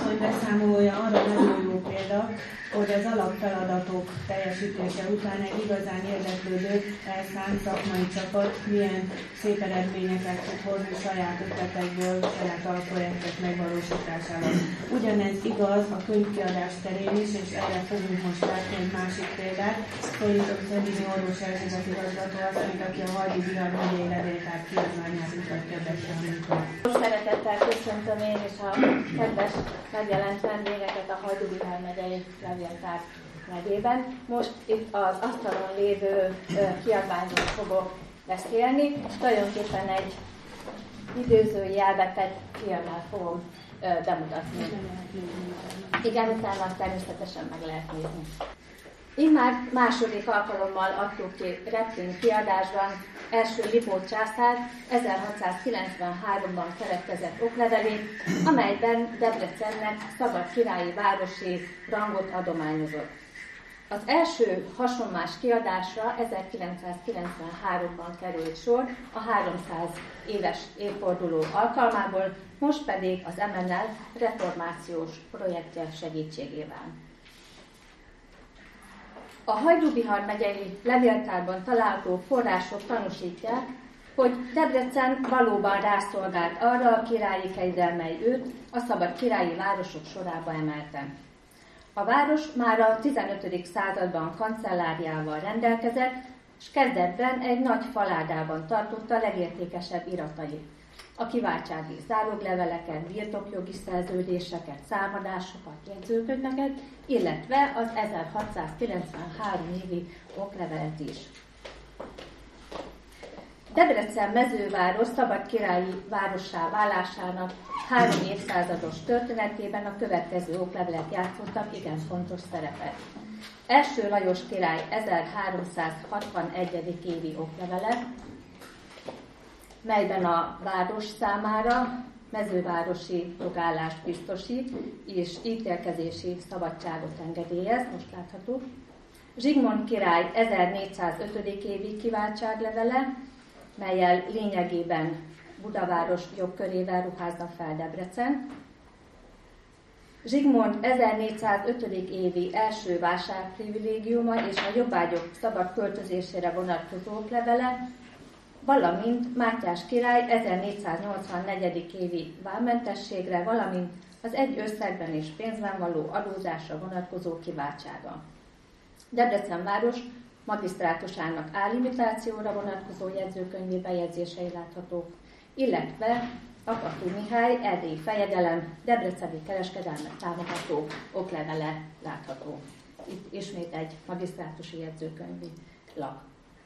asszony beszámolója arra nagyon jó példa, hogy az alapfeladatok teljesítése után egy igazán érdeklődő, elszánt szakmai csapat milyen szép eredményeket tud hozni saját ötletekből, saját alprojektek megvalósításával. Ugyanez igaz a könyvkiadás terén is, és erre fogunk most látni egy másik példát. Szólítok Szedini Orvos Erzsébet igazgató asszonyt, aki a Hajdú-Bihar megyei levéltár kiadványát mutatja be számunkra. Szeretettel köszöntöm én is a kedves megjelent vendégeket a Hajdú-Bihar megyei levéltár nevében. Most itt az asztalon lévő kiadványról fogok beszélni, és tulajdonképpen egy időzőjelbe tett filmmel fogom bemutatni. Igen, utána természetesen meg lehet nézni. Immár második alkalommal adtuk ki Reptin kiadásban első Lipót császár 1693-ban keletkezett oklevelét, amelyben Debrecennek szabad királyi városi rangot adományozott. Az első hasonlás kiadásra 1993-ban került sor a 300 éves évforduló alkalmából, most pedig az MNL reformációs projektje segítségével. A Hajdú-Bihar megyei levéltárban található források tanúsítják, hogy Debrecen valóban rászolgált arra a királyi kegyre, mely őt a szabad királyi városok sorába emelte. A város már a 15. században kancelláriával rendelkezett, és kezdetben egy nagy faládában tartotta legértékesebb iratait. A kiváltsági zálogleveleket, birtokjogi szerződéseket, számadásokat, jegyzőkönyveket, illetve az 1693 évi oklevelet is. Debrecen mezőváros szabad királyi várossá válásának 3 évszázados történetében a következő oklevelek játszottak igen fontos szerepet. Első Lajos király 1361. évi oklevele, melyben a város számára mezővárosi jogállást biztosít, és ítélkezési szabadságot engedélyez, most látható. Zsigmond király 1405. évi kiváltságlevele, mellyel lényegében Budaváros jogkörével ruházza fel Debrecen. Zsigmond 1405. évi első vásárprivilégiuma és a jobbágyok szabad költözésére vonatkozó oklevele, valamint Mátyás király 1484. évi vámmentességre, valamint az egy összegben és pénzben való adózásra vonatkozó kiváltsága. Debrecen város magisztrátusának állimitációra vonatkozó jegyzőkönyvi bejegyzései láthatók, illetve Akatú Mihály erdélyi fejedelem debreceni kereskedelmet támogató oklevele látható. Itt ismét egy magisztrátusi jegyzőkönyvi lap.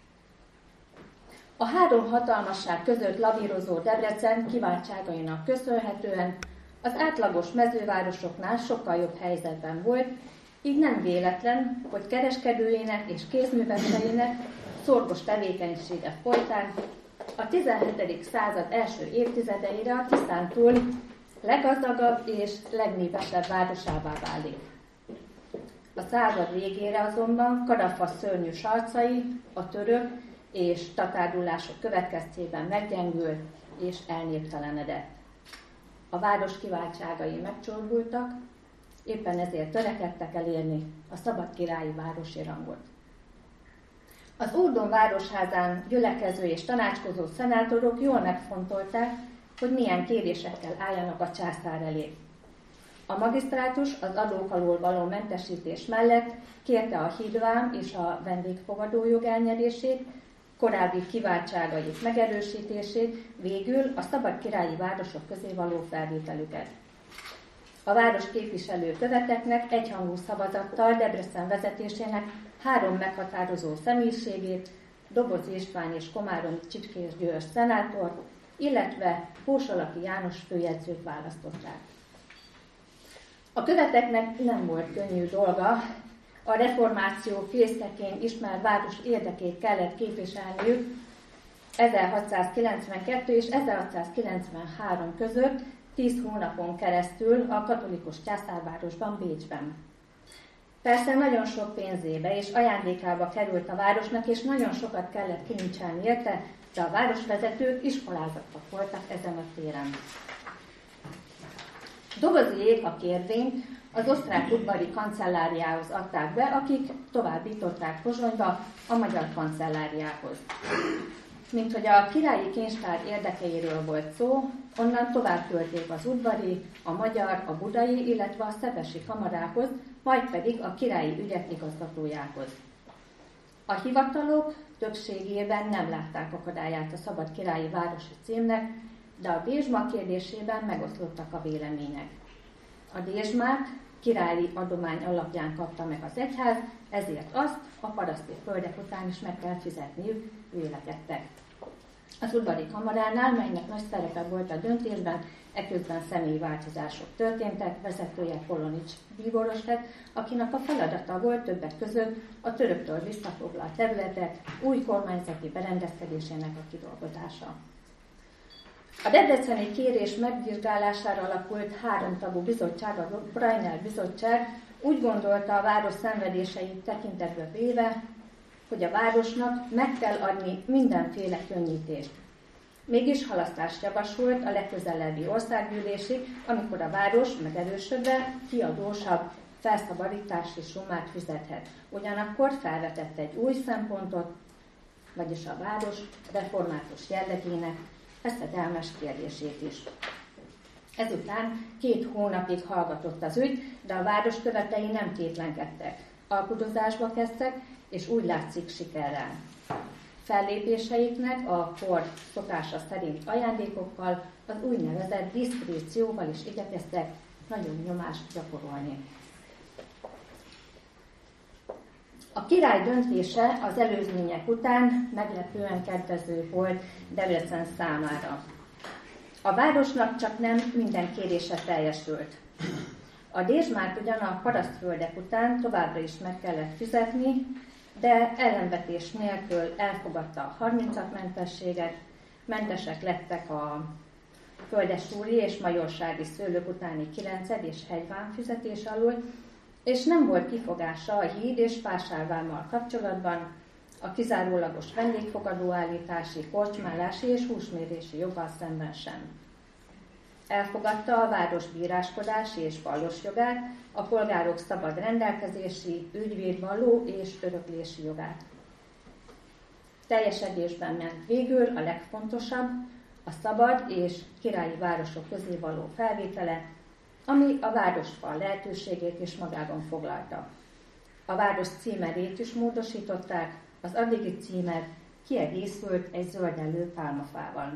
A három hatalmasság között lavírozó Debrecen kiváltságainak köszönhetően az átlagos mezővárosoknál sokkal jobb helyzetben volt, így nem véletlen, hogy kereskedőjének és kézműveseinek szorgos tevékenysége folytán a 17. század első évtizedeire a Tiszán túl leggazdagabb és legnépesebb városává válik. A század végére azonban Kadafa szörnyű sarcai, a török és tatárulások következtében meggyengült és elnéptelenedett. A város kiváltságai megcsorbultak, éppen ezért törekedtek elérni a szabad királyi városi rangot. Az Órdon városházán gyülekező és tanácskozó szenátorok jól megfontolták, hogy milyen kérésekkel álljanak a császár elé. A magisztrátus az adók alól való mentesítés mellett kérte a hídvám és a vendégfogadójog elnyerését, korábbi kiváltságait megerősítését, végül a szabad királyi városok közé való felvételüket. A város képviselő követeknek egyhangú szavazattal Debrecen vezetésének 3 meghatározó személyiségét, Doboz István és Komáromi Csipkés György szenátor, illetve Hósalaki János főjegyzőt választották. A követeknek nem volt könnyű dolga, a reformáció fészkeként ismert város érdekét kellett képviselniük 1692 és 1693 között 10 hónapon keresztül a katolikus császárvárosban, Bécsben. Persze nagyon sok pénzébe és ajándékába került a városnak, és nagyon sokat kellett kinincselni érte, de a városvezetők iskolázottak voltak ezen a téren. Dobozijék a kérvényt az osztrák udvari kancelláriához adták be, akik továbbították Pozsonyba a magyar kancelláriához. Mint hogy a királyi kincstár érdekeiről volt szó, onnan tovább küldték az udvari, a magyar, a budai, illetve a szepesi kamarához, majd pedig a királyi ügyek igazgatójához. A hivatalok többségében nem látták akadályát a szabad királyi városi címnek, de a dézsma kérdésében megoszlottak a vélemények. A dézsmát királyi adomány alapján kapta meg az egyház, ezért azt a paraszti földek után is meg kell fizetniük, vélekedtek. Az udvari kamaránál, melynek nagy szerepe volt a döntésben, eközben személyi változások történtek, vezetője Polonics bíboros lett, akinek a feladata volt többek között a töröktől visszafoglalt területek új kormányzati berendezkedésének a kidolgozása. A debreceni kérés megvizsgálására alakult 3 tagú bizottság, a Brajnál bizottság úgy gondolta a város szenvedéseit tekintetbe véve, hogy a városnak meg kell adni mindenféle könnyítést. Mégis halasztást javasolt a legközelebbi országgyűlésig, amikor a város megerősödve kiadósabb felszabadítási summát fizethet. Ugyanakkor felvetett egy új szempontot, vagyis a város református jellegének veszedelmes kérdését is. Ezután 2 hónapig hallgatott az ügy, de a város követei nem tétlenkedtek. Alkudozásba kezdtek, és úgy látszik sikerrel. Fellépéseiknek a kor szokása szerint ajándékokkal, az úgynevezett diszkrécióval is igyekeztek nagyon nyomást gyakorolni. A király döntése az előzmények után meglepően kedvező volt Debrecen számára. A városnak csak nem minden kérése teljesült. A dézsmát ugyan a parasztföldek után továbbra is meg kellett fizetni, de ellenvetés nélkül elfogadta a 30 mentességet, mentesek lettek a földesúri és majorsági szőlők utáni 9 és hegyvám fizetés alól, és nem volt kifogása a híd és vásárvámmal kapcsolatban, a kizárólagos vendégfogadóállítási, korcsmálási és húsmérési joggal szemben sem. Elfogadta a város bíráskodási és vallos jogát, a polgárok szabad rendelkezési, ügyvédvalló és öröklési jogát. Teljesedésben ment végül a legfontosabb, a szabad és királyi városok közé való felvétele, ami a városfal lehetőségét is magában foglalta. A város címerét is módosították, az addigi címer kiegészült egy zöldellő pálmafával.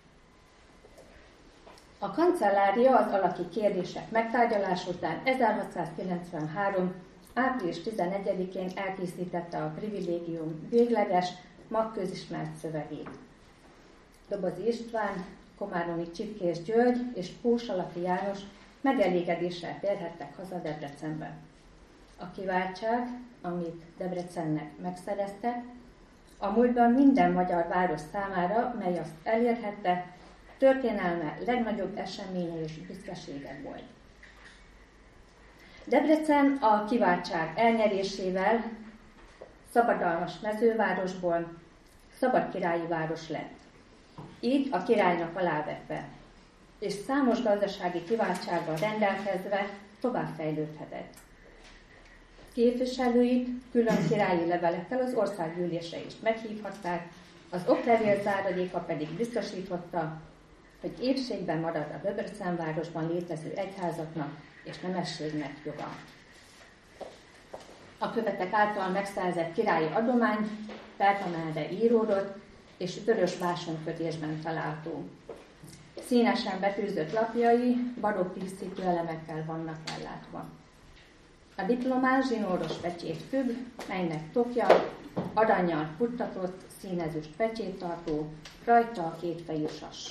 A kancellária az alaki kérdések megtárgyalás után 1693. április 11-én elkészítette a privilégium végleges, magközismert szövegét. Dobozi István, Komároni Csipkés György és Pósalaki János megelégedéssel térhettek haza Debrecenbe. A kiváltság, amit Debrecennek megszereztek, a múltban minden magyar város számára, mely azt elérhette, történelme legnagyobb eseménye és büszkesége volt. Debrecen a kiváltság elnyerésével szabadalmas mezővárosból szabadkirályi város lett. Így a királynak alávetve, és számos gazdasági kiváltsággal rendelkezve tovább fejlődhetett. Képviselőit külön királyi levelekkel az országgyűlésre is meghívhatták, az oklevél záradéka pedig biztosította, hogy épségben marad a Debrecen városban létező egyházaknak és nemességnek joga. A követek által megszerzett királyi adomány pergamentbe íródott és vörös básonkötésben található. Színesen betűzött lapjai barokk díszítő elemekkel vannak ellátva. A diplomán zsinóros pecsét függ, melynek tokja arannyal futtatott, színezős pecséttartó, rajta a 2 fejű sas.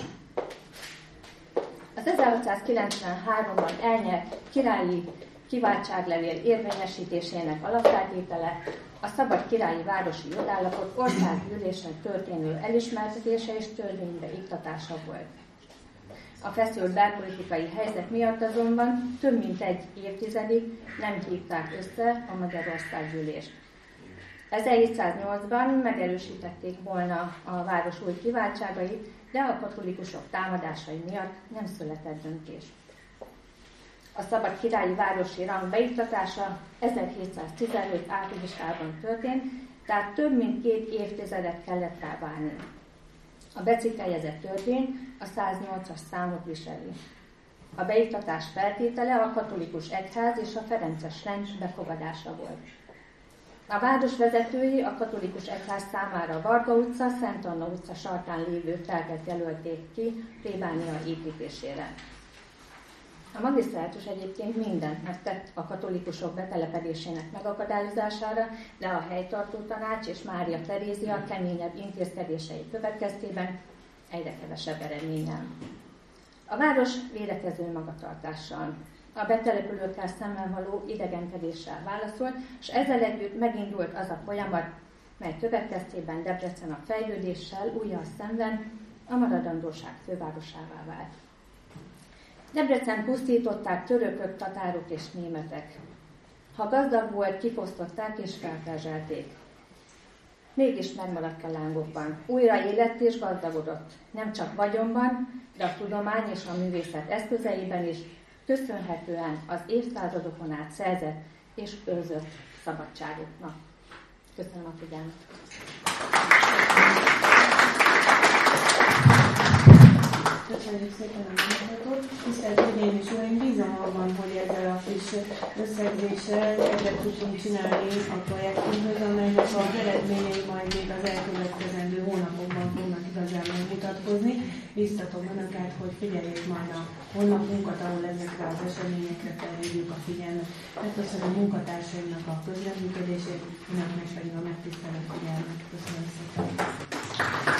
Az 1693-ban elnyert királyi kiváltságlevél érvényesítésének alapfeltétele a szabad királyi városi jogállapot országgyűlésen történő elismertetése és törvénybe iktatása volt. A feszült belpolitikai helyzet miatt azonban több mint egy évtizedig nem hívták össze a Magyarországgyűlést. 1708-ban megerősítették volna a város új kiváltságait, de a katolikusok támadásai miatt nem született döntés. A szabad királyi városi rang beiktatása 1715 áprilisában történt, tehát több mint 2 évtizedet kellett rá várni. A becikkeljezett törvény a 108-as számot viseli. A beiktatás feltétele a katolikus egyház és a ferences rend befogadása volt. A város vezetői a katolikus egyház számára Varga utca, Szent Anna utca sarkán lévő telket jelölték ki plébánia építésére. A magisztrátus egyébként mindent megtett a katolikusok betelepedésének megakadályozására, de a helytartó tanács és Mária Terézia keményebb intézkedései következtében egyre kevesebb eredménnyel. A város védekező magatartással, a betelepülőkkel szemben való idegenkedéssel válaszolt, és ezzel együtt megindult az a folyamat, mely következtében Debrecen a fejlődéssel újjal szemben a maradandóság fővárosává vált. Debrecen pusztították törökök, tatárok és németek. Ha gazdag volt, kifosztották és felperzselték. Mégis megmaradt a lángokban. Újra élett és gazdagodott. Nem csak vagyonban, de a tudomány és a művészet eszközeiben is, köszönhetően az évszázadokon át szerzett és őrzött szabadságoknak. Köszönöm a figyelmet! Köszönjük szépen a mondatot. Tisztelt Hölgyeim és Uraim, bízom abban, hogy ezzel a friss összegzéssel egyet tudunk csinálni a projektünkhöz, amelynek az eredményei majd még az elkövetkezendő hónapokban fognak igazán megmutatkozni. Biztatom Önöket, hogy figyeljék majd a honlapunkat, ahol ezekre az eseményekre felhívjuk a figyelmet. Megköszönöm a munkatársaimnak a közreműködését, Önöknek pedig a megtisztelő figyelmet. Köszönöm szépen!